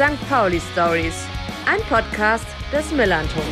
St. Pauli Stories, ein Podcast des Millanton.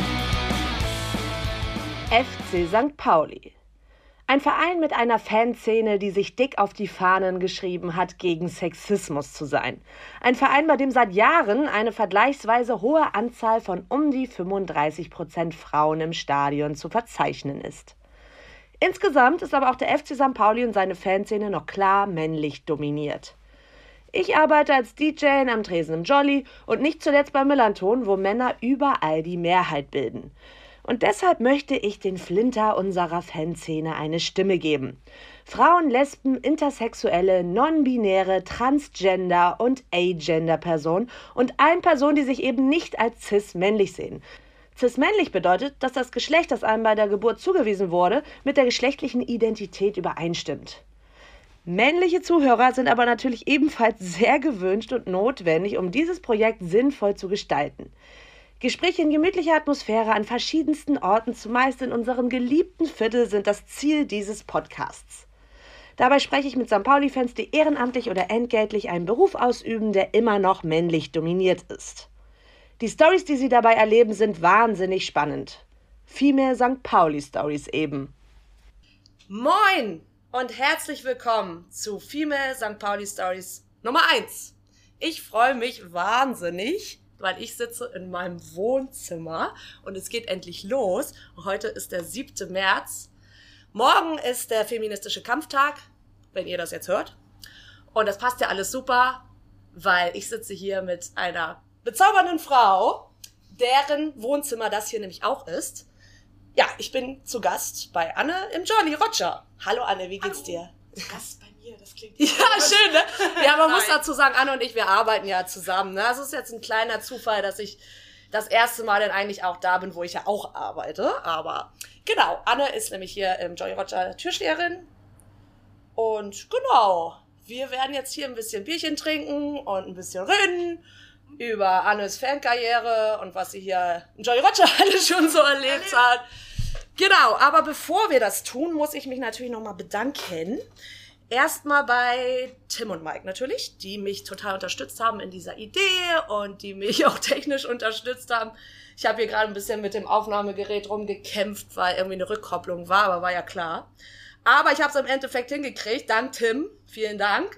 FC St. Pauli. Ein Verein mit einer Fanszene, die sich dick auf die Fahnen geschrieben hat, gegen Sexismus zu sein. Ein Verein, bei dem seit Jahren eine vergleichsweise hohe Anzahl von um die 35% Frauen im Stadion zu verzeichnen ist. Insgesamt ist aber auch der FC St. Pauli und seine Fanszene noch klar männlich dominiert. Ich arbeite als DJ am Tresen im Jolly und nicht zuletzt beim Millanton, wo Männer überall die Mehrheit bilden. Und deshalb möchte ich den Flinter unserer Fanszene eine Stimme geben. Frauen, Lesben, Intersexuelle, Non-Binäre, Transgender und Agender-Personen und allen Personen, die sich eben nicht als cis-männlich sehen. Cis-männlich bedeutet, dass das Geschlecht, das einem bei der Geburt zugewiesen wurde, mit der geschlechtlichen Identität übereinstimmt. Männliche Zuhörer sind aber natürlich ebenfalls sehr gewünscht und notwendig, um dieses Projekt sinnvoll zu gestalten. Gespräche in gemütlicher Atmosphäre an verschiedensten Orten, zumeist in unserem geliebten Viertel, sind das Ziel dieses Podcasts. Dabei spreche ich mit St. Pauli-Fans, die ehrenamtlich oder entgeltlich einen Beruf ausüben, der immer noch männlich dominiert ist. Die Storys, die sie dabei erleben, sind wahnsinnig spannend. Female St. Pauli Stories eben. Moin und herzlich willkommen zu Female St. Pauli Stories Nummer 1. Ich freue mich wahnsinnig, weil ich sitze in meinem Wohnzimmer und es geht endlich los. Heute ist der 7. März. Morgen ist der feministische Kampftag, wenn ihr das jetzt hört. Und das passt ja alles super, weil ich sitze hier mit einer bezaubernden Frau, deren Wohnzimmer das hier nämlich auch ist. Ja, ich bin zu Gast bei Anne im Jolly Roger. Hallo Anne, wie geht's dir? Zu Gast bei mir, das klingt... Ja, schön, ne? Ja, man muss dazu sagen, Anne und ich, wir arbeiten ja zusammen. Ne? Also es ist jetzt ein kleiner Zufall, dass ich das erste Mal dann eigentlich auch da bin, wo ich ja auch arbeite. Aber genau, Anne ist nämlich hier im Jolly Roger Türsteherin. Und genau, wir werden jetzt hier ein bisschen Bierchen trinken und ein bisschen reden über Annes Fankarriere und was sie hier in Jolly Roger alles schon so erlebt hat. Genau, aber bevor wir das tun, muss ich mich natürlich nochmal bedanken. Erstmal bei Tim und Mike natürlich, die mich total unterstützt haben in dieser Idee und die mich auch technisch unterstützt haben. Ich habe hier gerade ein bisschen mit dem Aufnahmegerät rumgekämpft, weil irgendwie eine Rückkopplung war, aber war ja klar. Aber ich habe es im Endeffekt hingekriegt, dank Tim. Vielen Dank.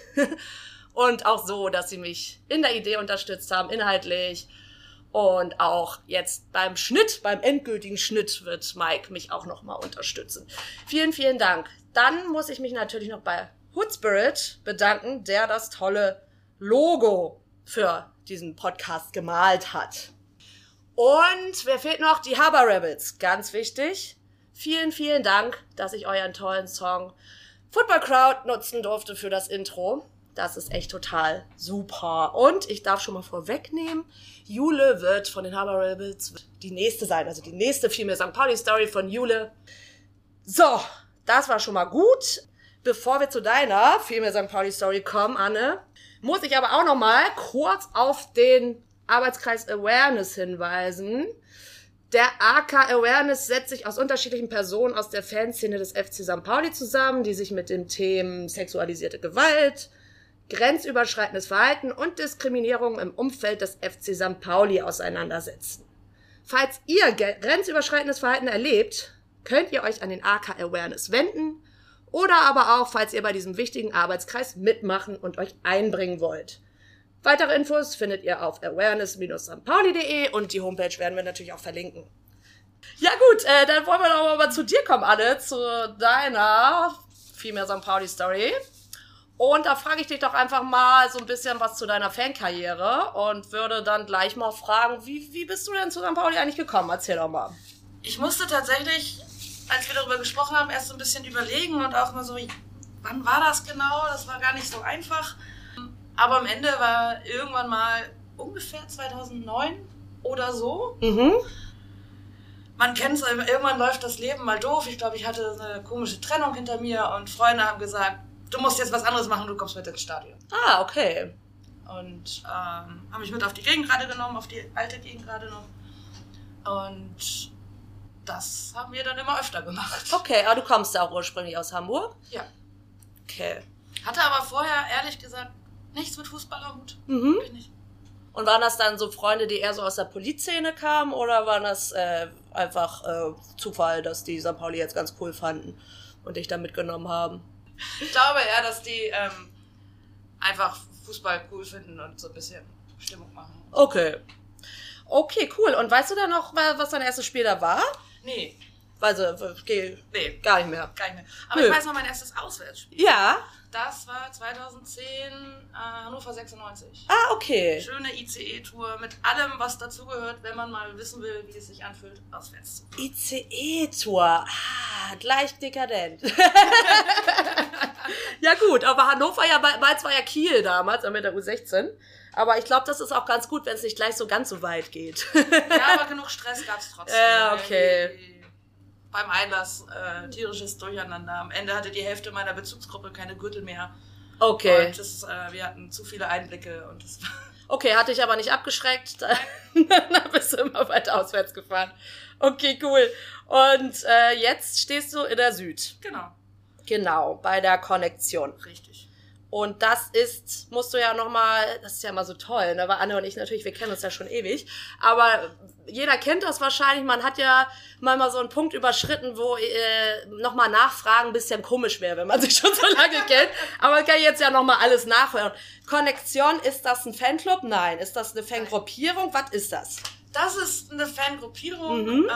Und auch so, dass sie mich in der Idee unterstützt haben, inhaltlich. Und auch jetzt beim Schnitt, beim endgültigen Schnitt wird Mike mich auch nochmal unterstützen. Vielen, vielen Dank. Dann muss ich mich natürlich noch bei Hoodspirit bedanken, der das tolle Logo für diesen Podcast gemalt hat. Und wer fehlt noch? Die Haber Rebels. Ganz wichtig. Vielen, vielen Dank, dass ich euren tollen Song Football Crowd nutzen durfte für das Intro. Das ist echt total super. Und ich darf schon mal vorwegnehmen, Jule wird von den Haber Rebels die nächste sein. Also die nächste Female St. Pauli Story von Jule. So, das war schon mal gut. Bevor wir zu deiner Female St. Pauli Story kommen, Anne, muss ich aber auch noch mal kurz auf den Arbeitskreis Awareness hinweisen. Der AK Awareness setzt sich aus unterschiedlichen Personen aus der Fanszene des FC St. Pauli zusammen, die sich mit den Themen sexualisierte Gewalt, grenzüberschreitendes Verhalten und Diskriminierung im Umfeld des FC St. Pauli auseinandersetzen. Falls ihr grenzüberschreitendes Verhalten erlebt, könnt ihr euch an den AK Awareness wenden oder aber auch, falls ihr bei diesem wichtigen Arbeitskreis mitmachen und euch einbringen wollt. Weitere Infos findet ihr auf awareness-stpauli.de und die Homepage werden wir natürlich auch verlinken. Ja gut, dann wollen wir doch mal zu dir kommen, Anne, zu deiner Female St. Pauli Story. Und da frage ich dich doch einfach mal so ein bisschen was zu deiner Fankarriere und würde dann gleich mal fragen, wie bist du denn zu St. Pauli eigentlich gekommen? Erzähl doch mal. Ich musste tatsächlich, als wir darüber gesprochen haben, erst so ein bisschen überlegen und auch mal so, wann war das genau? Das war gar nicht so einfach. Aber am Ende war irgendwann mal ungefähr 2009 oder so. Mhm. Man kennt es, irgendwann läuft das Leben mal doof. Ich glaube, ich hatte eine komische Trennung hinter mir und Freunde haben gesagt, du musst jetzt was anderes machen, du kommst mit ins Stadion. Ah, okay. Und haben mich mit auf die Gegengrade genommen, auf die alte Gegengrade noch. Und das haben wir dann immer öfter gemacht. Okay, aber du kommst ja auch ursprünglich aus Hamburg? Ja. Okay. Hatte aber vorher, ehrlich gesagt, nichts mit Fußball am Hut. Mhm. Ich nicht. Und waren das dann so Freunde, die eher so aus der Polizszene kamen, oder waren das einfach Zufall, dass die St. Pauli jetzt ganz cool fanden und dich da mitgenommen haben? Ich glaube eher, dass die einfach Fußball cool finden und so ein bisschen Stimmung machen. Okay. Okay, cool. Und weißt du dann noch, was dein erstes Spiel da war? Nee. Also, Nee. Gar nicht mehr. Gar nicht mehr. Aber Nö. ich weiß noch mein erstes Auswärtsspiel. Ja. Das war 2010 Hannover 96. Ah, okay. Schöne ICE-Tour mit allem, was dazugehört, wenn man mal wissen will, wie es sich anfühlt, auswärts zu fahren. ICE-Tour. Ah, gleich dekadent. Ja gut, aber Hannover, Mainz war ja Kiel damals, mit der U16. Aber ich glaube, das ist auch ganz gut, wenn es nicht gleich so ganz so weit geht. Ja, aber genug Stress gab es trotzdem. Ja, okay. Beim Einlass tierisches Durcheinander. Am Ende hatte die Hälfte meiner Bezugsgruppe keine Gürtel mehr. Okay. Und wir hatten zu viele Einblicke. Und das war Okay, hatte ich aber nicht abgeschreckt. Dann bist du immer weiter auswärts gefahren. Okay, cool. Und jetzt stehst du in der Süd. Genau, bei der Konnektion. Richtig. Und das musst du ja nochmal, das ist ja immer so toll, ne? Weil Anne und ich natürlich, wir kennen uns ja schon ewig, aber jeder kennt das wahrscheinlich, man hat ja mal so einen Punkt überschritten, wo nochmal nachfragen ein bisschen komisch wäre, wenn man sich schon so lange kennt, aber man kann jetzt ja nochmal alles nachhören. Konnektion, ist das ein Fanclub? Nein. Ist das eine Fangruppierung? Was ist das? Das ist eine Fangruppierung.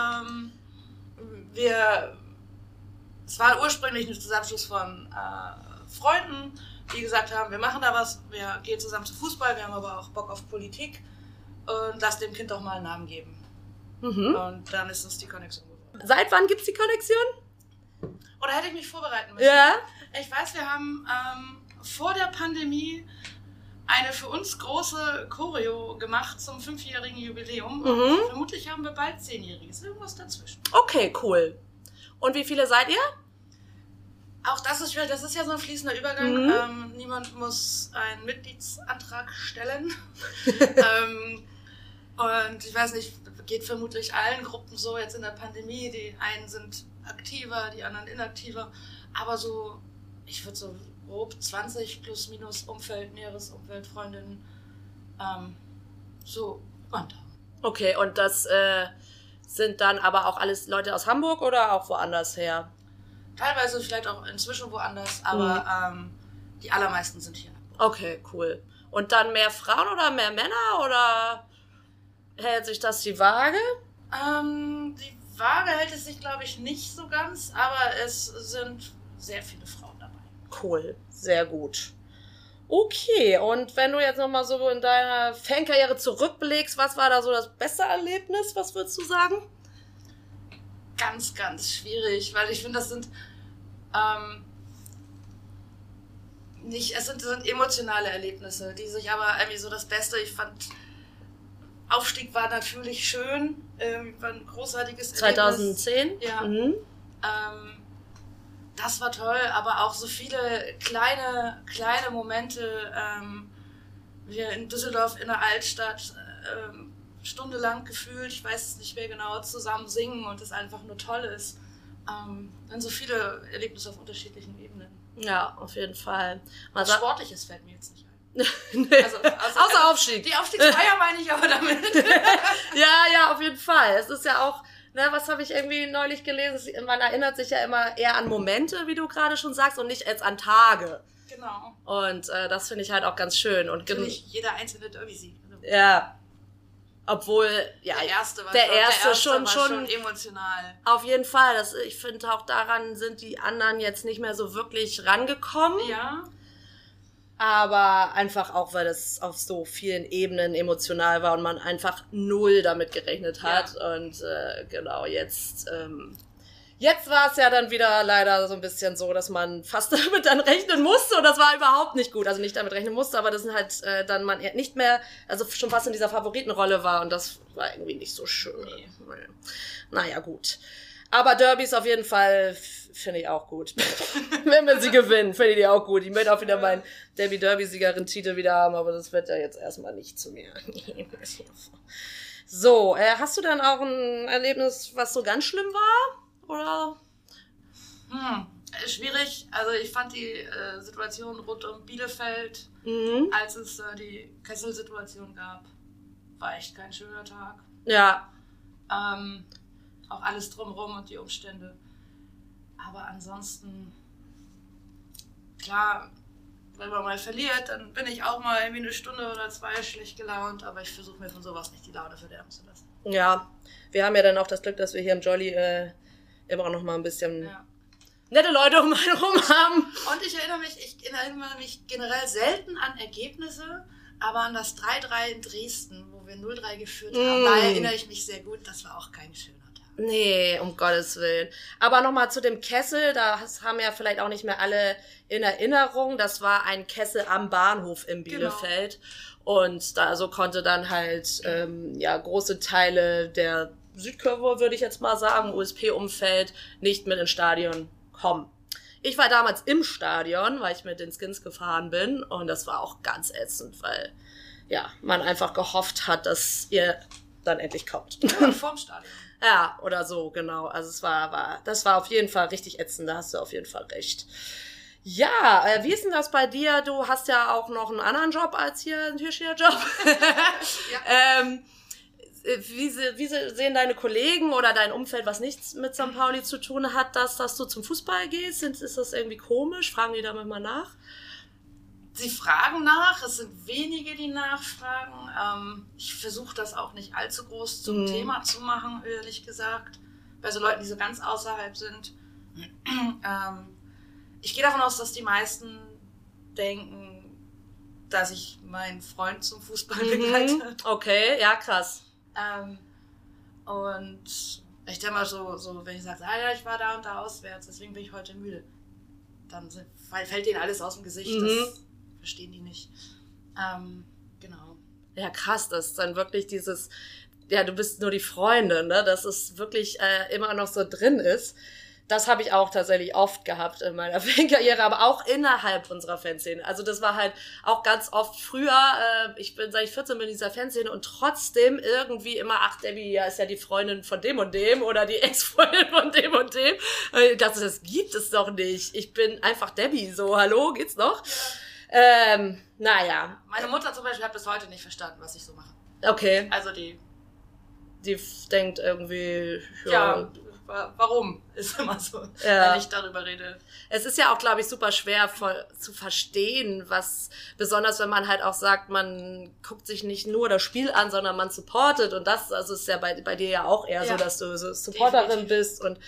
Es war ursprünglich ein Zusammenschluss von Freunden, die gesagt haben, wir machen da was, wir gehen zusammen zu Fußball, wir haben aber auch Bock auf Politik und lass dem Kind doch mal einen Namen geben. Und dann ist es die Konnektion geworden. Seit wann gibt's die Konnektion? Oder hätte ich mich vorbereiten müssen? Ja. Ich weiß, wir haben vor der Pandemie eine für uns große Choreo gemacht zum 5-jährigen Jubiläum. Und vermutlich haben wir bald 10-jähriges, irgendwas dazwischen. Okay, cool. Und wie viele seid ihr? Auch das ist schwierig, das ist ja so ein fließender Übergang. Niemand muss einen Mitgliedsantrag stellen. Und ich weiß nicht, geht vermutlich allen Gruppen so jetzt in der Pandemie. Die einen sind aktiver, die anderen inaktiver. Aber so, ich würde so grob 20 plus minus Umfeld, näheres Umfeld, Freundinnen, so runter. Okay, und das sind dann aber auch alles Leute aus Hamburg oder auch woanders her? Teilweise vielleicht auch inzwischen woanders, aber die allermeisten sind hier. Okay, cool. Und dann mehr Frauen oder mehr Männer oder hält sich das die Waage? Die Waage hält es sich, glaube ich, nicht so ganz, aber es sind sehr viele Frauen dabei. Cool, sehr gut. Okay, und wenn du jetzt nochmal so in deiner Fankarriere zurückblickst, was war da so das beste Erlebnis? Was würdest du sagen? Ganz, ganz schwierig, weil ich finde, das sind es sind emotionale Erlebnisse, die sich aber irgendwie so das Beste, ich fand, Aufstieg war natürlich schön, war ein großartiges 2010? Erlebnis. Ja. Das war toll, aber auch so viele kleine Momente, wir in Düsseldorf in der Altstadt, stundenlang gefühlt, ich weiß es nicht mehr genau, zusammen singen und es einfach nur toll ist. Dann so viele Erlebnisse auf unterschiedlichen Ebenen. Ja, auf jeden Fall. Was Sportliches fällt mir jetzt nicht ein. Nee. Außer Aufstieg. Die Aufstiegsfeier meine ich aber damit. Ja, auf jeden Fall. Es ist ja auch, ne, was habe ich irgendwie neulich gelesen? Man erinnert sich ja immer eher an Momente, wie du gerade schon sagst, und nicht als an Tage. Genau. Und das finde ich halt auch ganz schön. Und natürlich jeder einzelne Derby-Sieg. Ja. Obwohl, ja, der erste schon emotional. Auf jeden Fall. Ich finde auch daran sind die anderen jetzt nicht mehr so wirklich rangekommen. Ja. Aber einfach auch, weil das auf so vielen Ebenen emotional war und man einfach null damit gerechnet hat. Ja. Und genau, jetzt war es ja dann wieder leider so ein bisschen so, dass man fast damit dann rechnen musste und das war überhaupt nicht gut. Also nicht damit rechnen musste, aber das halt dann man nicht mehr, also schon fast in dieser Favoritenrolle war und das war irgendwie nicht so schön. Nee. Naja, gut. Aber Derbys auf jeden Fall finde ich auch gut. Wenn wir sie gewinnen, finde ich die auch gut. Ich möchte auch wieder meinen Derby-Siegerin-Titel wieder haben, aber das wird ja jetzt erstmal nicht zu mir. So, hast du dann auch ein Erlebnis, was so ganz schlimm war? Oder? Schwierig. Also ich fand die Situation rund um Bielefeld, als es die Kessel-Situation gab, war echt kein schöner Tag. Ja. Auch alles drumherum und die Umstände. Aber ansonsten, klar, wenn man mal verliert, dann bin ich auch mal irgendwie 1 Stunde oder 2 schlecht gelaunt, aber ich versuche mir von sowas nicht die Laune verderben zu lassen. Ja, wir haben ja dann auch das Glück, dass wir hier im Jolly immer auch noch mal ein bisschen nette Leute um einen rum haben. Und ich erinnere mich generell selten an Ergebnisse, aber an das 3-3 in Dresden, wo wir 0-3 geführt haben, da erinnere ich mich sehr gut, das war auch kein schöner Tag. Nee, um Gottes Willen. Aber nochmal zu dem Kessel, das haben ja vielleicht auch nicht mehr alle in Erinnerung. Das war ein Kessel am Bahnhof in Bielefeld. Genau. Und da so konnte dann halt große Teile der Südkurve, würde ich jetzt mal sagen, USP-Umfeld, nicht mit ins Stadion kommen. Ich war damals im Stadion, weil ich mit den Skins gefahren bin und das war auch ganz ätzend, weil man einfach gehofft hat, dass ihr dann endlich kommt. Ja, vorm Stadion. Ja, oder so, genau. Also das war auf jeden Fall richtig ätzend, da hast du auf jeden Fall recht. Ja, wie ist denn das bei dir? Du hast ja auch noch einen anderen Job als hier einen Türsteherjob. Ja. Wie sehen deine Kollegen oder dein Umfeld, was nichts mit St. Pauli zu tun hat, dass du zum Fußball gehst? Ist das irgendwie komisch? Fragen die da manchmal nach? Sie fragen nach, es sind wenige, die nachfragen. Ich versuche das auch nicht allzu groß zum Thema zu machen, ehrlich gesagt. Bei so Leuten, die so ganz außerhalb sind. Ich gehe davon aus, dass die meisten denken, dass ich meinen Freund zum Fußball begleite. Okay, ja, krass. Und ich denke mal so, wenn ich sage, ich war da und da auswärts, deswegen bin ich heute müde, dann fällt denen alles aus dem Gesicht, das verstehen die nicht. Genau. Ja, krass, das ist dann wirklich dieses, du bist nur die Freundin, ne, dass es wirklich immer noch so drin ist. Das habe ich auch tatsächlich oft gehabt in meiner Fankarriere, aber auch innerhalb unserer Fanszene. Also das war halt auch ganz oft früher, ich bin seit ich 14 bin in dieser Fanszene und trotzdem irgendwie immer, Debbie ist ja die Freundin von dem und dem oder die Ex-Freundin von dem und dem. Das gibt es doch nicht. Ich bin einfach Debbie, so, hallo, geht's noch? Naja. Meine Mutter zum Beispiel hat bis heute nicht verstanden, was ich so mache. Okay. Also die denkt irgendwie, warum ist immer so, wenn ich darüber rede. Es ist ja auch, glaube ich, super schwer zu verstehen, was, besonders wenn man halt auch sagt, man guckt sich nicht nur das Spiel an, sondern man supportet und das, also ist ja bei dir ja auch eher so, dass du so Supporterin bist und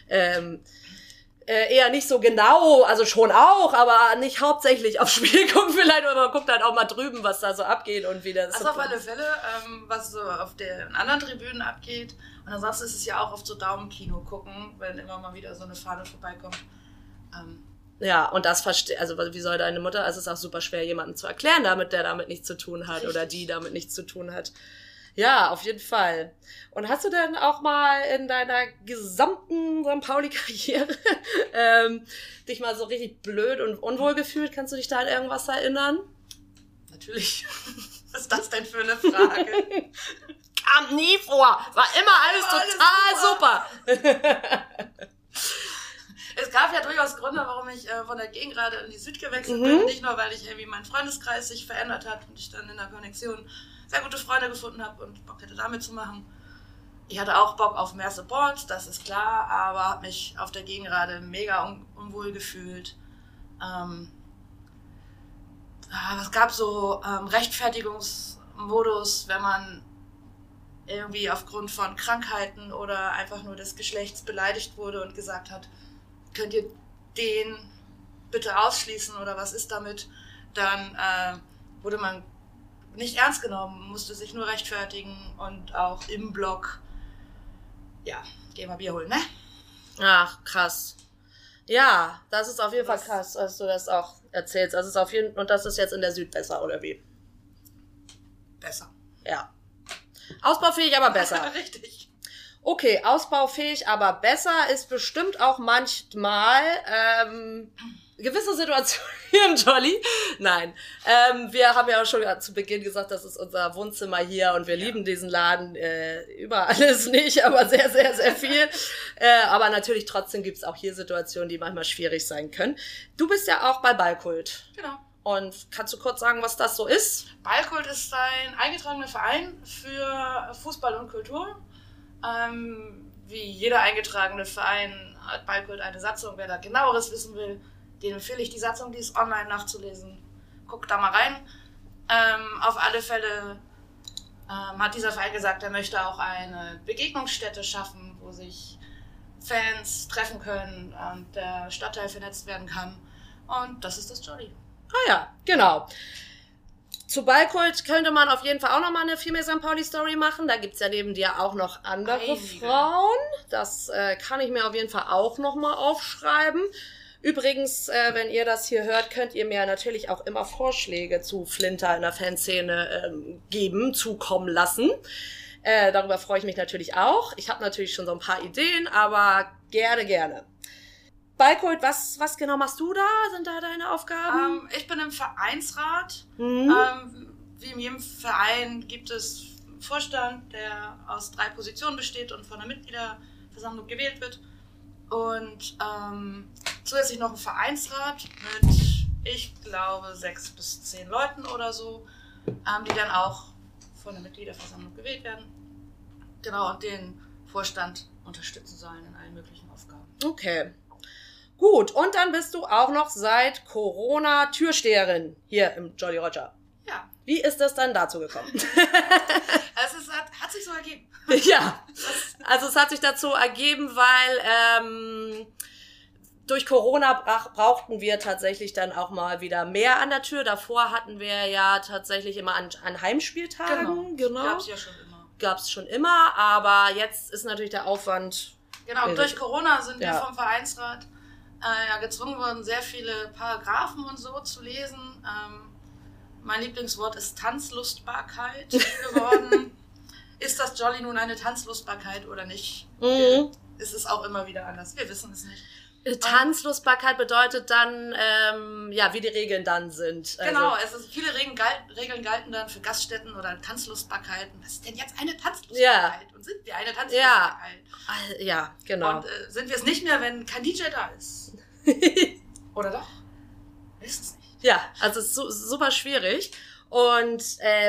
eher nicht so genau, also schon auch, aber nicht hauptsächlich aufs Spiel gucken vielleicht, aber man guckt halt auch mal drüben, was da so abgeht und wie das. Also auf alle Fälle, was so auf den anderen Tribünen abgeht. Und ansonsten ist es ja auch oft so Daumenkino gucken, wenn immer mal wieder so eine Fahne vorbeikommt. Ja, und das also wie soll deine Mutter, also es ist auch super schwer, jemandem zu erklären, der damit nichts zu tun hat. Richtig. Oder die damit nichts zu tun hat. Ja, auf jeden Fall. Und hast du denn auch mal in deiner gesamten St. Pauli-Karriere dich mal so richtig blöd und unwohl gefühlt? Kannst du dich da an irgendwas erinnern? Natürlich. Was ist das denn für eine Frage? Kam nie vor. War immer alles total super. Es gab ja durchaus Gründe, warum ich von der Gegengrade in die Süd gewechselt bin. Nicht nur, weil ich irgendwie mein Freundeskreis sich verändert hat und ich dann in der Konnexion sehr gute Freunde gefunden habe und Bock hätte, damit zu machen. Ich hatte auch Bock auf mehr Support, das ist klar, aber habe mich auf der Gegengrade mega unwohl gefühlt. Es gab so Rechtfertigungsmodus, wenn man irgendwie aufgrund von Krankheiten oder einfach nur des Geschlechts beleidigt wurde und gesagt hat, könnt ihr den bitte ausschließen oder was ist damit, dann wurde man nicht ernst genommen, musste sich nur rechtfertigen und auch im Blog, geh mal Bier holen, ne? Ach, krass. Ja, das ist auf jeden Fall krass, dass du das auch erzählst. Das ist und das ist jetzt in der Süd besser, oder wie? Besser. Ja. Ausbaufähig, aber besser. Richtig. Okay, ausbaufähig, aber besser ist bestimmt auch manchmal gewisse Situationen hier im Jolly. Nein, wir haben ja auch schon zu Beginn gesagt, das ist unser Wohnzimmer hier und wir lieben diesen Laden über alles nicht, aber sehr, sehr, sehr viel. Aber natürlich trotzdem gibt's auch hier Situationen, die manchmal schwierig sein können. Du bist ja auch bei Ballkult. Genau. Und kannst du kurz sagen, was das so ist? Ballkult ist ein eingetragener Verein für Fußball und Kultur. Wie jeder eingetragene Verein hat Ballkult eine Satzung. Wer da genaueres wissen will, dem empfehle ich die Satzung, die ist online nachzulesen. Guckt da mal rein. Auf alle Fälle hat dieser Verein gesagt, er möchte auch eine Begegnungsstätte schaffen, wo sich Fans treffen können und der Stadtteil vernetzt werden kann. Und das ist das Jolly. Ah ja, genau. Zu Ballkult könnte man auf jeden Fall auch nochmal eine Female St. Pauli Story machen. Da gibt's ja neben dir auch noch andere Frauen. Das kann ich mir auf jeden Fall auch nochmal aufschreiben. Übrigens, wenn ihr das hier hört, könnt ihr mir natürlich auch immer Vorschläge zu Flinter in der Fanszene zukommen lassen. Darüber freue ich mich natürlich auch. Ich habe natürlich schon so ein paar Ideen, aber gerne. Ballkult, was genau machst du da? Sind da deine Aufgaben? Ich bin im Vereinsrat. Wie in jedem Verein gibt es einen Vorstand, der aus 3 Positionen besteht und von der Mitgliederversammlung gewählt wird. Und zusätzlich noch ein Vereinsrat mit, ich glaube, 6 bis 10 Leuten oder so, die dann auch von der Mitgliederversammlung gewählt werden. Genau, und den Vorstand unterstützen sollen in allen möglichen Aufgaben. Okay. Gut, und dann bist du auch noch seit Corona Türsteherin hier im Jolly Roger. Ja. Wie ist das dann dazu gekommen? Hat sich so ergeben. Ja, also es hat sich dazu ergeben, weil durch Corona brauchten wir tatsächlich dann auch mal wieder mehr an der Tür. Davor hatten wir ja tatsächlich immer an Heimspieltagen. Genau. Gab's schon immer, aber jetzt ist natürlich der Aufwand... Genau, und durch Corona sind wir vom Vereinsrat gezwungen worden, sehr viele Paragraphen und so zu lesen. Mein Lieblingswort ist Tanzlustbarkeit geworden. Ist das Jolly nun eine Tanzlustbarkeit oder nicht? Ist es auch immer wieder anders. Wir wissen es nicht. Tanzlustbarkeit bedeutet dann, wie die Regeln dann sind. Genau, viele Regeln galten dann für Gaststätten oder Tanzlustbarkeiten. Was ist denn jetzt eine Tanzlustbarkeit? Ja. Und sind wir eine Tanzlustbarkeit? Ja, genau. Und sind wir es nicht mehr, wenn kein DJ da ist? Oder doch? Wir wissen es nicht. Ja, also es ist super schwierig. Und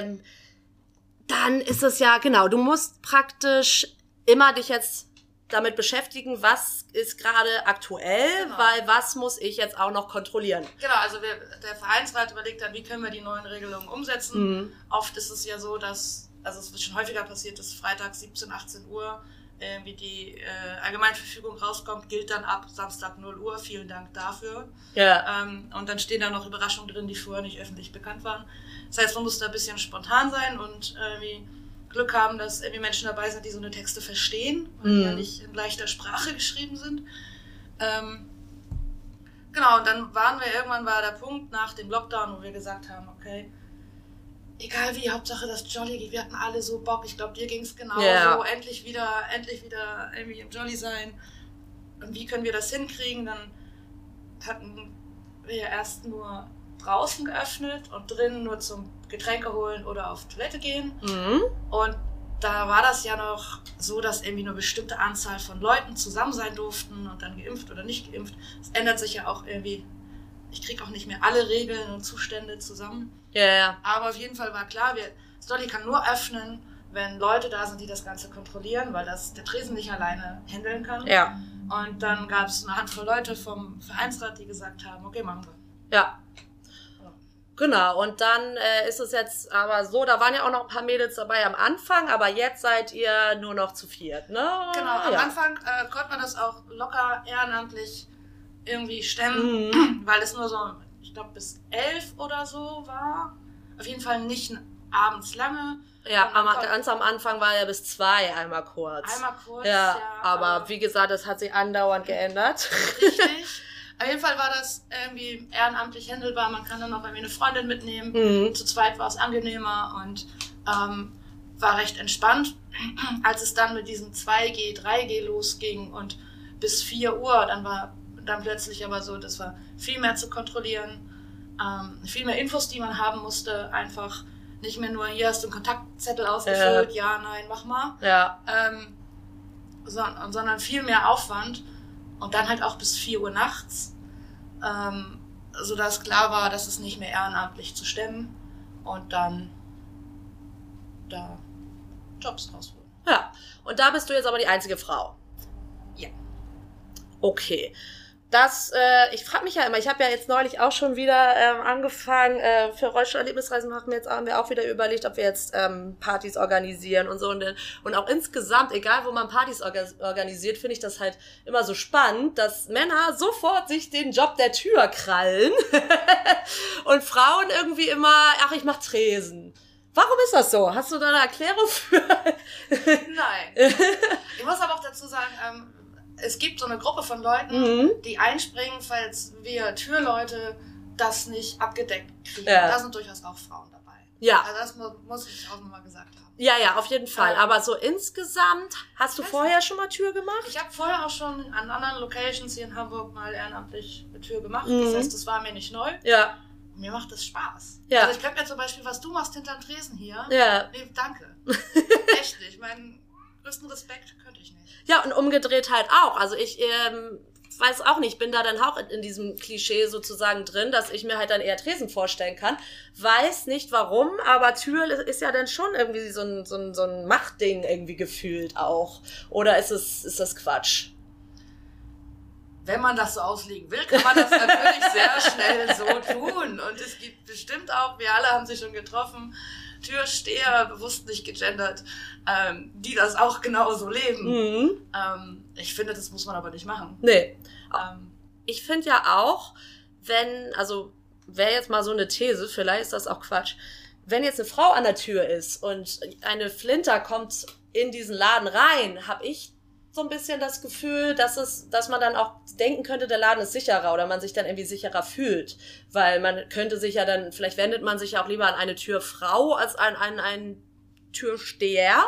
dann ist es ja, genau, du musst praktisch immer dich jetzt damit beschäftigen, was ist gerade aktuell, weil was muss ich jetzt auch noch kontrollieren. Genau, also der Vereinsrat überlegt dann, wie können wir die neuen Regelungen umsetzen. Oft ist es ja so, dass, es wird schon häufiger passiert, dass freitags 17, 18 Uhr wie die Allgemeinverfügung rauskommt, gilt dann ab Samstag 0 Uhr. Vielen Dank dafür. Ja. Und dann stehen da noch Überraschungen drin, die vorher nicht öffentlich bekannt waren. Das heißt, man muss da ein bisschen spontan sein und Glück haben, dass irgendwie Menschen dabei sind, die so eine Texte verstehen und die ja nicht in leichter Sprache geschrieben sind. Genau, und dann war der Punkt nach dem Lockdown, wo wir gesagt haben, okay, egal wie, Hauptsache das Jolly geht, wir hatten alle so Bock, ich glaube, dir ging es genauso, endlich wieder irgendwie im Jolly sein. Und wie können wir das hinkriegen? Dann hatten wir erst nur draußen geöffnet und drinnen nur zum Getränke holen oder auf Toilette gehen. Und da war das ja noch so, dass irgendwie nur eine bestimmte Anzahl von Leuten zusammen sein durften und dann geimpft oder nicht geimpft. Das ändert sich ja auch irgendwie. Ich kriege auch nicht mehr alle Regeln und Zustände zusammen. Ja. Aber auf jeden Fall war klar, das Jolly kann nur öffnen, wenn Leute da sind, die das Ganze kontrollieren, weil der Tresen nicht alleine handeln kann. Ja. Und dann gab es eine Handvoll Leute vom Vereinsrat, die gesagt haben, okay, machen wir. Ja. Genau, und dann ist es jetzt aber so, da waren ja auch noch ein paar Mädels dabei am Anfang, aber jetzt seid ihr nur noch zu 4, ne? Genau, am Anfang konnte man das auch locker ehrenamtlich irgendwie stemmen, weil es nur so, ich glaube, bis 11 oder so war. Auf jeden Fall nicht abends lange. Ja, ganz am Anfang war ja bis 2 einmal kurz. Ja, aber wie gesagt, das hat sich andauernd geändert. Richtig. Auf jeden Fall war das irgendwie ehrenamtlich handelbar. Man kann dann noch irgendwie eine Freundin mitnehmen. Zu zweit war es angenehmer und war recht entspannt. Als es dann mit diesem 2G, 3G losging und bis 4 Uhr, dann war dann plötzlich aber so, das war viel mehr zu kontrollieren, viel mehr Infos, die man haben musste, einfach nicht mehr nur, hier hast du einen Kontaktzettel ausgefüllt, ja, nein, mach mal, sondern viel mehr Aufwand und dann halt auch bis 4 Uhr nachts. sodass klar war, dass es nicht mehr ehrenamtlich zu stemmen und dann da Jobs raus wurden. Ja, und da bist du jetzt aber die einzige Frau. Ja. Okay. Ich frage mich ja immer, ich habe ja jetzt neulich auch schon wieder angefangen, für Rollstuhl-Erlebnisreisen haben wir auch wieder überlegt, ob wir jetzt Partys organisieren und so. Und auch insgesamt, egal wo man Partys organisiert, finde ich das halt immer so spannend, dass Männer sofort sich den Job der Tür krallen und Frauen irgendwie immer, ach, ich mach Tresen. Warum ist das so? Hast du da eine Erklärung für? Nein. Ich muss aber auch dazu sagen, es gibt so eine Gruppe von Leuten, die einspringen, falls wir Türleute das nicht abgedeckt kriegen. Ja. Da sind durchaus auch Frauen dabei. Ja. Also das muss ich auch nochmal gesagt haben. Ja, auf jeden Fall. Aber so insgesamt, hast du vorher schon mal Tür gemacht? Ich habe vorher auch schon an anderen Locations hier in Hamburg mal ehrenamtlich eine Tür gemacht. Das heißt, das war mir nicht neu. Ja. Und mir macht das Spaß. Ja. Also ich könnte mir zum Beispiel, was du machst hinterm Tresen hier. Ja. Nee, danke. Echt nicht. Meinen größten Respekt könnte ich nicht. Ja, und umgedreht halt auch. Also ich weiß auch nicht, bin da dann auch in diesem Klischee sozusagen drin, dass ich mir halt dann eher Tresen vorstellen kann. Weiß nicht warum, aber Tür ist ja dann schon irgendwie so ein Machtding irgendwie gefühlt auch. Oder ist das Quatsch? Wenn man das so auslegen will, kann man das natürlich sehr schnell so tun. Und es gibt bestimmt auch, wir alle haben sie schon getroffen, Türsteher, bewusst nicht gegendert, die das auch genauso leben. Ich finde, das muss man aber nicht machen. Nee. Ich finde ja auch, wäre jetzt mal so eine These, vielleicht ist das auch Quatsch, wenn jetzt eine Frau an der Tür ist und eine Flinter kommt in diesen Laden rein, habe ich so ein bisschen das Gefühl, dass man dann auch denken könnte, der Laden ist sicherer oder man sich dann irgendwie sicherer fühlt. Weil man könnte sich ja dann, vielleicht wendet man sich ja auch lieber an eine Türfrau als an einen Türsteher.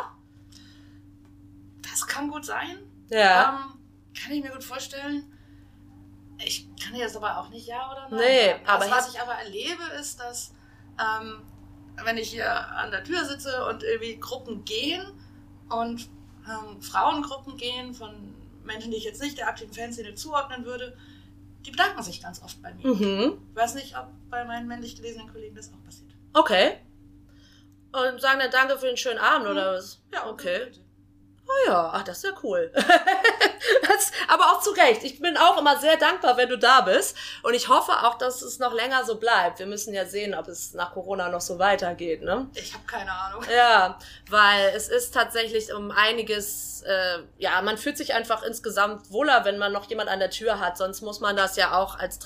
Das kann gut sein. Ja. Kann ich mir gut vorstellen. Ich kann jetzt aber auch nicht ja oder nein. Nee, sagen. aber was ich aber erlebe, ist, dass wenn ich hier an der Tür sitze und irgendwie Gruppen gehen und Frauengruppen gehen von Menschen, die ich jetzt nicht der aktiven Fanszene zuordnen würde, die bedanken sich ganz oft bei mir. Ich weiß nicht, ob bei meinen männlich gelesenen Kollegen das auch passiert. Okay. Und sagen dann Danke für den schönen Abend, oder was? Ja, okay. Oh ja, ach, das ist ja cool. Aber auch zu Recht. Ich bin auch immer sehr dankbar, wenn du da bist. Und ich hoffe auch, dass es noch länger so bleibt. Wir müssen ja sehen, ob es nach Corona noch so weitergeht, ne? Ich habe keine Ahnung. Ja, weil es ist tatsächlich um einiges, man fühlt sich einfach insgesamt wohler, wenn man noch jemand an der Tür hat. Sonst muss man das ja auch als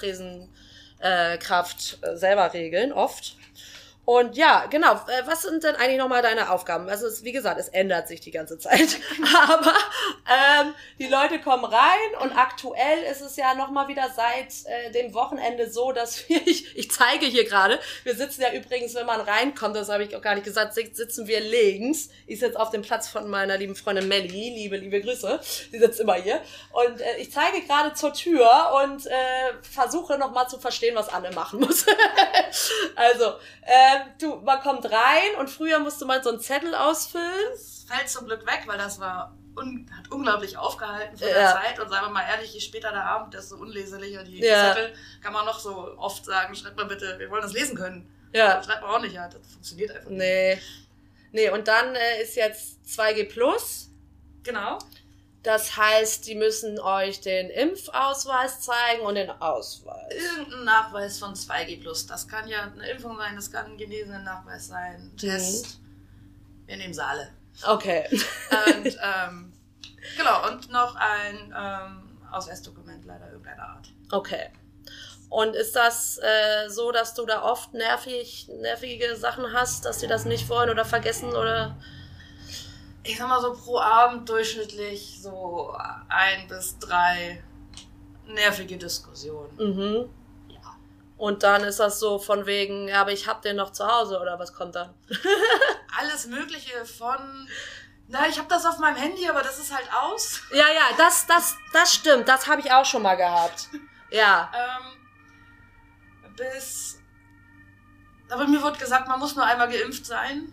Tresenkraft selber regeln, oft. Und ja, genau. Was sind denn eigentlich nochmal deine Aufgaben? Also wie gesagt, es ändert sich die ganze Zeit. Aber die Leute kommen rein und aktuell ist es ja nochmal wieder seit dem Wochenende so, dass ich zeige hier gerade, wir sitzen ja übrigens, wenn man reinkommt, das habe ich auch gar nicht gesagt, sitzen wir links. Ich sitze auf dem Platz von meiner lieben Freundin Melli, liebe Grüße. Sie sitzt immer hier. Und ich zeige gerade zur Tür und versuche nochmal zu verstehen, was Anne machen muss. Also, man kommt rein und früher musste man so einen Zettel ausfüllen. Das fällt zum Glück weg, weil das hat unglaublich aufgehalten von der Zeit. Und sagen wir mal ehrlich, je später der Abend, desto unleseliger die Zettel. Kann man noch so oft sagen, schreibt mal bitte, wir wollen das lesen können. Ja. Schreibt man auch nicht, das funktioniert einfach nicht. Nee, und dann ist jetzt 2G+. Genau. Das heißt, die müssen euch den Impfausweis zeigen und den Ausweis. Irgendein Nachweis von 2G+. Das kann ja eine Impfung sein, das kann ein genesener Nachweis sein, Test. Wir nehmen sie alle. Okay. Und genau, und noch ein Ausweisdokument leider irgendeiner Art. Okay. Und ist das so, dass du da oft nervige Sachen hast, dass die das nicht wollen oder vergessen oder... Ich sag mal so pro Abend durchschnittlich so 1 bis 3 nervige Diskussionen. Ja. Und dann ist das so von wegen, ja, aber ich hab den noch zu Hause oder was kommt dann? Alles Mögliche von, ich hab das auf meinem Handy, aber das ist halt aus. Ja, das stimmt, das habe ich auch schon mal gehabt. Ja. Aber mir wurde gesagt, man muss nur einmal geimpft sein.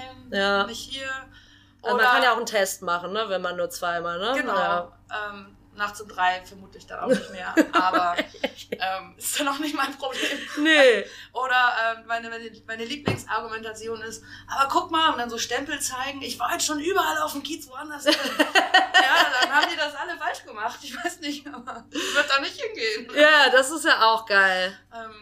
Nein, nicht hier. Oder man kann ja auch einen Test machen, ne, wenn man nur zweimal, ne? Genau. Ja. nachts um 3 vermutlich dann auch nicht mehr. Aber ist dann auch nicht mein Problem. Nee. Oder meine Lieblingsargumentation ist, aber guck mal, und dann so Stempel zeigen, ich war jetzt schon überall auf dem Kiez woanders. Ja, dann haben die das alle falsch gemacht. Ich weiß nicht, aber ich würde da nicht hingehen. Ja, das ist ja auch geil.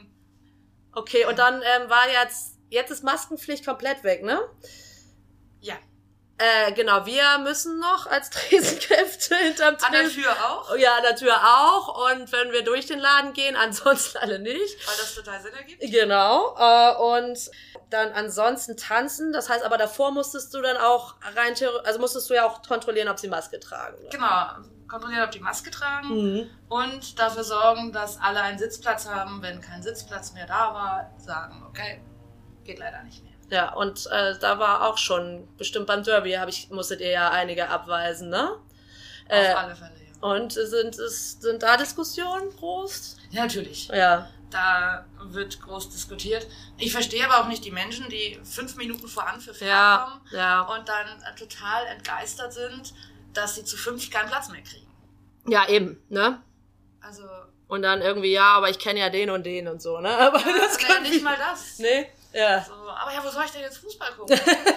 Okay, und dann war jetzt ist Maskenpflicht komplett weg, ne? Ja. Genau, wir müssen noch als Tresenkräfte hinterm Tresen. An der Tür auch? Ja, an der Tür auch. Und wenn wir durch den Laden gehen, ansonsten alle nicht. Weil das total Sinn ergibt. Genau. Und dann ansonsten tanzen. Das heißt, aber davor musstest du dann auch musstest du ja auch kontrollieren, ob sie Maske tragen. Oder? Genau. Kontrollieren, ob die Maske tragen. Und dafür sorgen, dass alle einen Sitzplatz haben. Wenn kein Sitzplatz mehr da war, sagen, okay, geht leider nicht mehr. Ja, und da war auch schon, bestimmt beim Derby musstet ihr ja einige abweisen, ne? Auf alle Fälle, ja. Und sind da Diskussionen groß? Ja, natürlich. Ja. Da wird groß diskutiert. Ich verstehe aber auch nicht die Menschen, die 5 Minuten vor Anpfiff herkommen und dann total entgeistert sind, dass sie zu 5 keinen Platz mehr kriegen. Ja, eben, ne? Also... Und dann irgendwie, ja, aber ich kenne ja den und den und so, ne? Aber das kann nicht mal das. Nee? Ja. So, aber ja, wo soll ich denn jetzt Fußball gucken?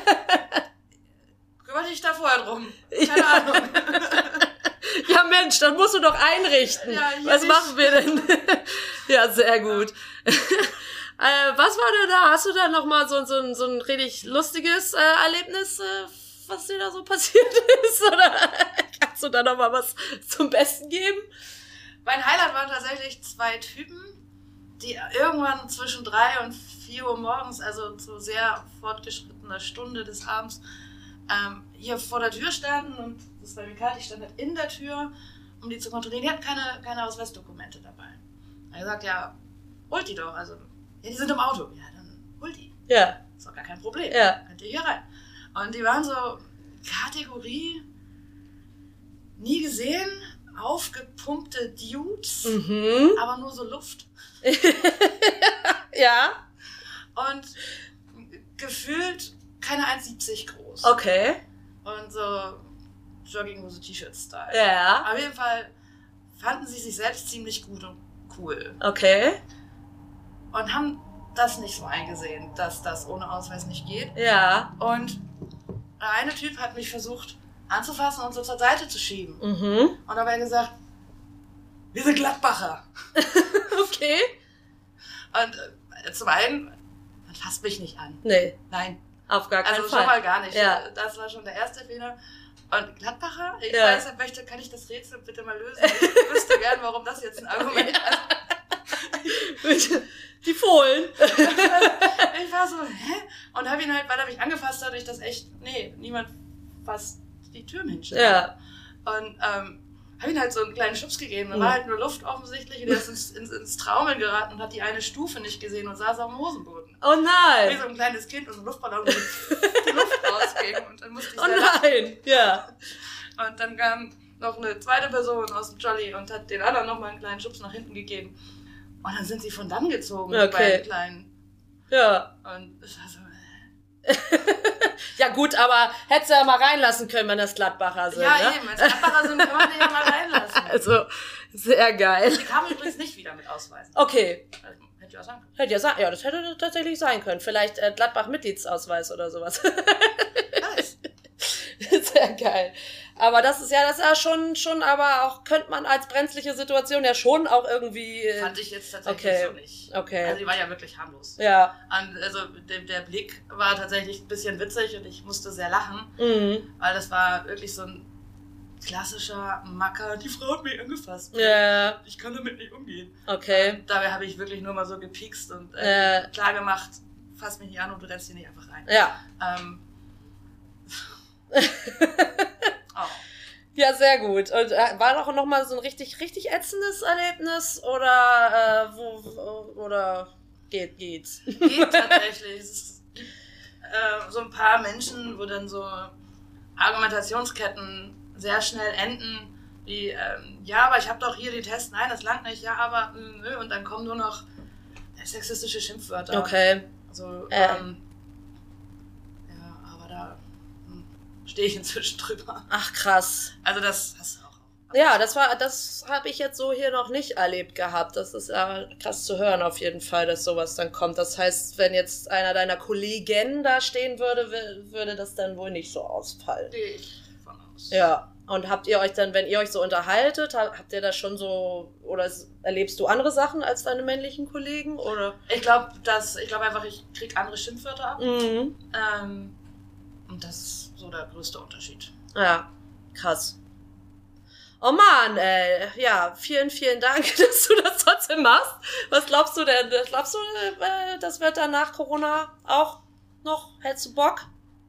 Kümmere dich da vorher drum. Keine Ahnung. Ja, Mensch, dann musst du doch einrichten. Ja, was machen wir denn? Ja, sehr gut. Was war denn da? Hast du da nochmal so ein richtig lustiges Erlebnis, was dir da so passiert ist? Oder kannst du da nochmal was zum Besten geben? Mein Highlight waren tatsächlich 2 Typen, die irgendwann zwischen 3 und 4 Uhr morgens, also zu sehr fortgeschrittener Stunde des Abends, hier vor der Tür standen und das war mir kalt, ich stand halt in der Tür, um die zu kontrollieren. Die hatten keine Ausweisdokumente dabei. Er hat gesagt, ja, holt die doch. Also, ja, die sind im Auto. Ja, dann holt die. Ja. Ist doch gar kein Problem. Ja. Könnt ihr hier rein. Und die waren so Kategorie nie gesehen, aufgepumpte Dudes, aber nur so Luft. Ja. Und gefühlt keine 1,70 groß. Okay. Und so Jogginghose, T-Shirt-Style. Ja. Auf jeden Fall fanden sie sich selbst ziemlich gut und cool. Okay. Und haben das nicht so eingesehen, dass das ohne Ausweis nicht geht. Ja. Und der eine Typ hat mich versucht anzufassen und so zur Seite zu schieben. Und dabei gesagt, wir sind Gladbacher. Okay. Und zum einen, man fasst mich nicht an. Nee. Nein. Auf gar keinen Also Fall. schon mal gar nicht. Ja. Das war schon der erste Fehler. Und Gladbacher, ich Ja. weiß, kann ich das Rätsel bitte mal lösen? Ich wüsste gern, warum das jetzt ein Argument ist. Die Fohlen. Ich war so, hä? Und habe ihn halt, weil er mich angefasst hat, niemand fasst die Türen hinstellen. Ja. Und habe ihm halt so einen kleinen Schubs gegeben. Da war halt nur Luft offensichtlich und er ist ins Traumeln geraten und hat die eine Stufe nicht gesehen und saß auf dem Hosenboden. Oh nein. Wie so ein kleines Kind und so ein Luftballon, wo die Luft rausging. Und dann musste ich Oh nein. Ja. Und dann kam noch eine zweite Person aus dem Jolly und hat den anderen nochmal einen kleinen Schubs nach hinten gegeben. Und dann sind sie von dann gezogen, die beiden Kleinen. Ja. Und es war so... Ja gut, aber hättest du ja mal reinlassen können, wenn das Gladbacher sind. Ja, ne? eben. Als Gladbacher sind, kann man die ja mal reinlassen. Also, sehr geil. Die kamen übrigens nicht wieder mit Ausweisen. Okay. Also, hätte ja auch sagen können. Ja, das hätte tatsächlich sein können. Vielleicht Gladbach-Mitgliedsausweis oder sowas. Nice. Sehr geil. Aber das ist ja schon, aber auch könnte man als brenzliche Situation ja schon auch irgendwie... Fand ich jetzt tatsächlich so nicht. Okay. Also die war ja wirklich harmlos. Ja. Und also der Blick war tatsächlich ein bisschen witzig und ich musste sehr lachen, weil das war wirklich so ein klassischer Macker. Die Frau hat mich angefasst. Ja. Ich kann damit nicht umgehen. Okay. Dabei habe ich wirklich nur mal so gepiekst und klar gemacht, fass mich nicht an und du rennst hier nicht einfach rein. Ja. Oh. Ja, sehr gut. Und war doch noch mal so ein richtig ätzendes Erlebnis oder geht's? Geht tatsächlich. Es gibt so ein paar Menschen, wo dann so Argumentationsketten sehr schnell enden, wie ja, aber ich habe doch hier den Test, nein, das langt nicht, ja, aber nö, und dann kommen nur noch sexistische Schimpfwörter. Okay. Also, ja, aber da stehe ich inzwischen drüber. Ach, krass. Also das hast du auch. Ja, das habe ich jetzt so hier noch nicht erlebt gehabt. Das ist ja krass zu hören auf jeden Fall, dass sowas dann kommt. Das heißt, wenn jetzt einer deiner Kollegen da stehen würde, würde das dann wohl nicht so ausfallen. Gehe ich von aus. Ja. Und habt ihr euch dann, wenn ihr euch so unterhaltet, habt ihr da schon so, oder erlebst du andere Sachen als deine männlichen Kollegen, oder? Ich glaube einfach, ich krieg andere Schimpfwörter ab. Mhm. Und das ist so der größte Unterschied. Ja, krass. Oh Mann, ey. Ja, vielen, vielen Dank, dass du das trotzdem machst. Was glaubst du denn? Glaubst du, das wird dann nach Corona auch noch? Hättest du Bock?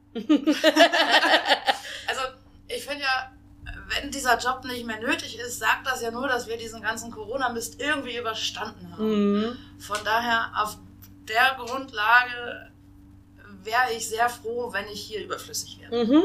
Also, ich finde ja, wenn dieser Job nicht mehr nötig ist, sagt das ja nur, dass wir diesen ganzen Corona-Mist irgendwie überstanden haben. Mhm. Von daher, auf der Grundlage wäre ich sehr froh, wenn ich hier überflüssig wäre. Mhm.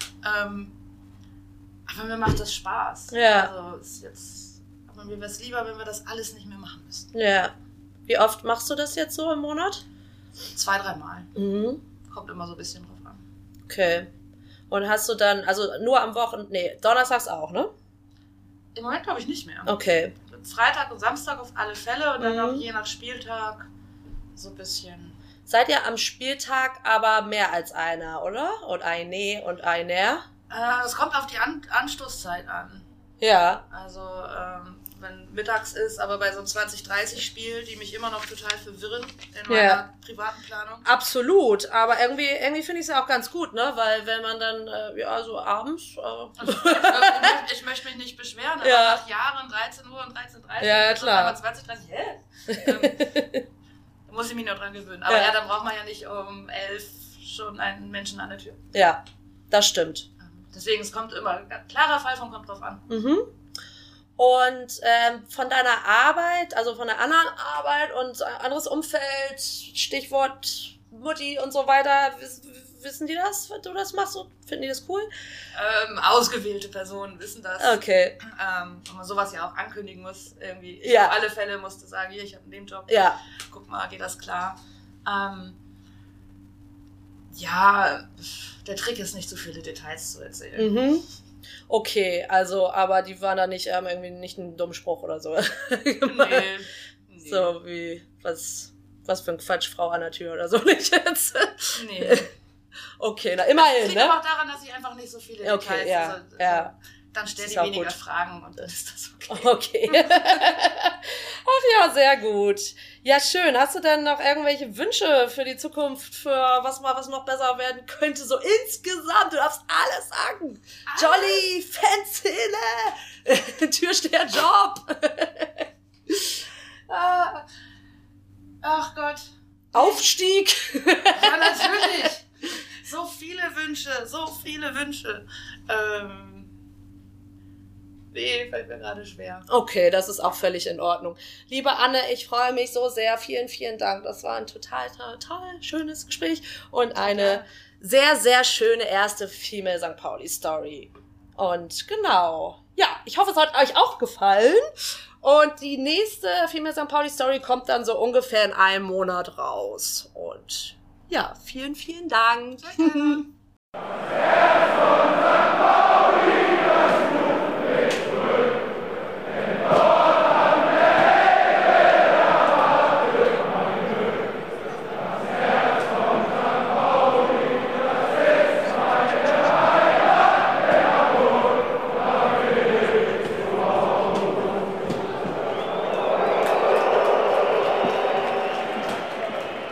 Aber mir macht das Spaß. Ja. Also, aber mir wäre es lieber, wenn wir das alles nicht mehr machen müssten. Ja. Wie oft machst du das jetzt so im Monat? 2-3 Mal. Mhm. Kommt immer so ein bisschen drauf an. Okay. Und hast du dann, also nur am Wochenende, donnerstags auch, ne? Im Moment glaube ich nicht mehr. Okay. Freitag und Samstag auf alle Fälle und dann auch je nach Spieltag so ein bisschen. Seid ihr am Spieltag aber mehr als einer, oder? Und eine und einer? Es kommt auf die Anstoßzeit an. Ja. Also, wenn mittags ist, aber bei so einem 20-30-Spiel, die mich immer noch total verwirren in meiner privaten Planung. Absolut, aber irgendwie finde ich es ja auch ganz gut, ne? Weil wenn man dann, so abends... Ich möchte mich nicht beschweren, aber nach Jahren 13 Uhr und 13.30 Uhr, ja, klar. 20:30, da muss ich mich noch dran gewöhnen. Aber dann braucht man ja nicht um 11 schon einen Menschen an der Tür. Ja, das stimmt. Deswegen, es kommt immer, klarer Fall kommt drauf an. Mhm. Und von deiner Arbeit, also von der anderen Arbeit und anderes Umfeld, Stichwort Mutti und so weiter, wissen die das, wenn du das machst? Finden die das cool? Ausgewählte Personen wissen das. Okay. Wenn man sowas ja auch ankündigen muss, irgendwie. Ja. Auf alle Fälle musste sagen, hier, ich habe den Job. Ja. Guck mal, geht das klar? Der Trick ist nicht so viele Details zu erzählen. Mhm. Okay, also, aber die waren da nicht, irgendwie nicht einen dummen Spruch oder so. Nee. So wie, was für ein Quatsch, Frau an der Tür oder so nicht jetzt. Nee. Okay, na immerhin, das liegt aber auch daran, dass ich einfach nicht so viele Details, dann stell die weniger Fragen und dann ist das okay. Okay. Ach ja, sehr gut. Ja, schön. Hast du denn noch irgendwelche Wünsche für die Zukunft, für was noch besser werden könnte? So insgesamt, du darfst alles sagen. Alles. Jolly, Fanszene, Türsteherjob. Ach Gott. Aufstieg. Ja, natürlich. So viele Wünsche. Nee, fällt mir gerade schwer. Okay, das ist auch völlig in Ordnung. Liebe Anne, ich freue mich so sehr. Vielen, vielen Dank. Das war ein total schönes Gespräch und eine sehr, sehr schöne erste Female St. Pauli Story. Und genau. Ja, ich hoffe, es hat euch auch gefallen. Und die nächste Female St. Pauli Story kommt dann so ungefähr in einem Monat raus. Und ja, vielen, vielen Dank. Sehr gerne.